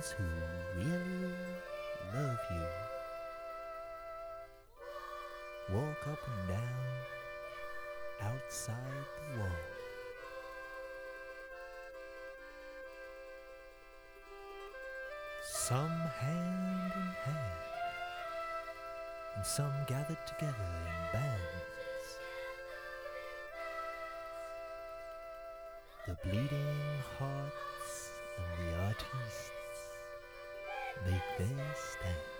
those who really love you walk up and down outside the wall. Some hand in hand, and some gathered together in bands. The bleeding hearts and the artists make their stand.